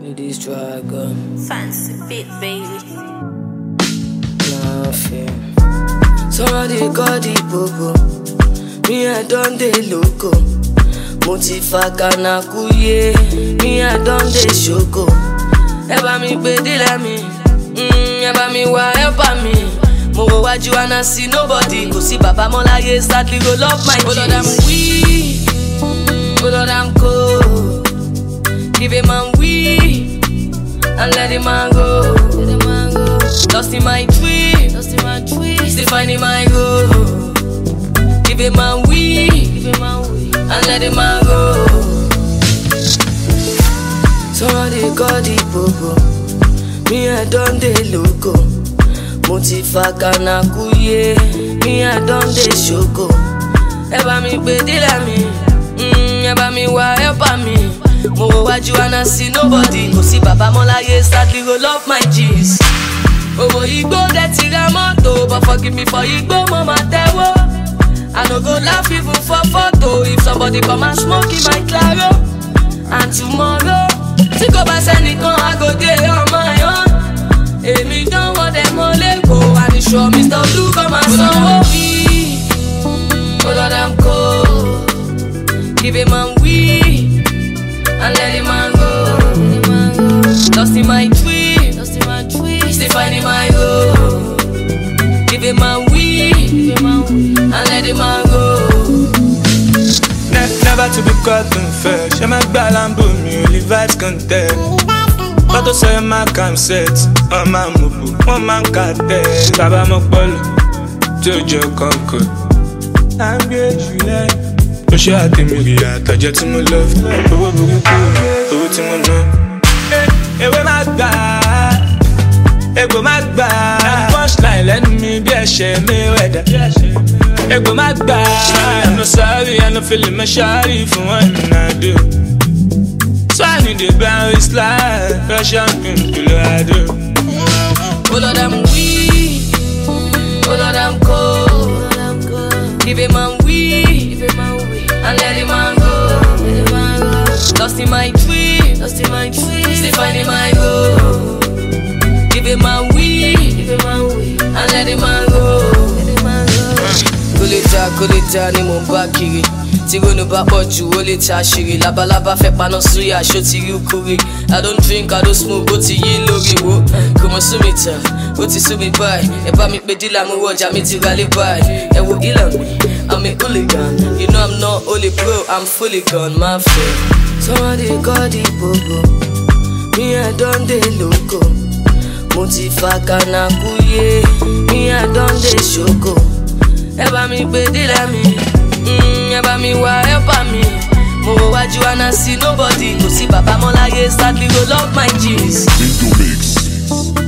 this struggle. Fancy bit, baby. Nothing. Somebody call the bobo. Me, I done the loco. Motifaka kuye. Me, I done the shoko. Eba mi pe dila mi. Eba mi wa help me. Mo wo waju and see nobody. Go see Baba Molaye sadly roll up my jeans. Oh Lord, I'm weak. Oh Lord, I'm cold. Give him man weak and let him man go. Lost in my dream, still finding my goal. Give him man weak and let him man go. Somebody call the bobo. Me, I done the loco. Motifaka kuye. Me, I done the shoko. Eba mi pe dila mi. Eba mi wa help me. Mo wo waju and see nobody. Go see Baba Molaye sadly roll up my jeans. Owo igbo get tira moto, but forgive me for igbo mama tewo. I no go laugh even for photo. If somebody come and smoke in my claro. And tomorrow, think about sending I go there on my own. Emi don't want them all let go. And it's sure Mr. Blue come and solve me. Oh Lord, I'm cold. Give him man weak and let him man go. Lost in my dream, still finding my goal. Give him man weak and let him man go. Never to be caught unfair. She make balambo me, only vibes contest. But to say my calm set, on my mubu, one man got there. Baba Mokbolo, Jojo Conco. I'm great, you like. Push your heart in me, I touch you to my love. Oh, to my love. Hey, where my God? Hey, go my God. And punchline, let me be a shame, me weather. Hey, go my God. I'm not sorry, I'm not feeling my shy for what I do. So I need the bounce slide, Russian pin, Colorado. Oh Lord, I'm weak. Oh Lord, I'm cold. Give him man weak and let him man go. Lost in my dream, still finding my goal. Give him man weak and let him man go. Koleta ni mo bá kiri. Tí ronú bá pọ̀ jù ó lè ta ṣìrì. Labalábá fẹ́ paná súyà ṣó ti rí kúrì. I don't drink, I don't smoke, ó ti yí lórí wo. Kò mọ̀ sú mi tà, ó ti sú mi báyìí. Ẹ bá mi pé dílà mo wọ ọjà mi ti ralé báyìí. Ẹ wo ìlà mi, I'm a hooligan. You know I'm not only pro, I'm fully gone, my friend. Somebody call the bobo. Me, I done the loco. Motifaka kuye. Me, I done the shoko. Eba mi pe dila mi. Eba mi wa help me. Mo wo waju and see nobody. Go see Baba Molaye sadly roll up my jeans. Into mix.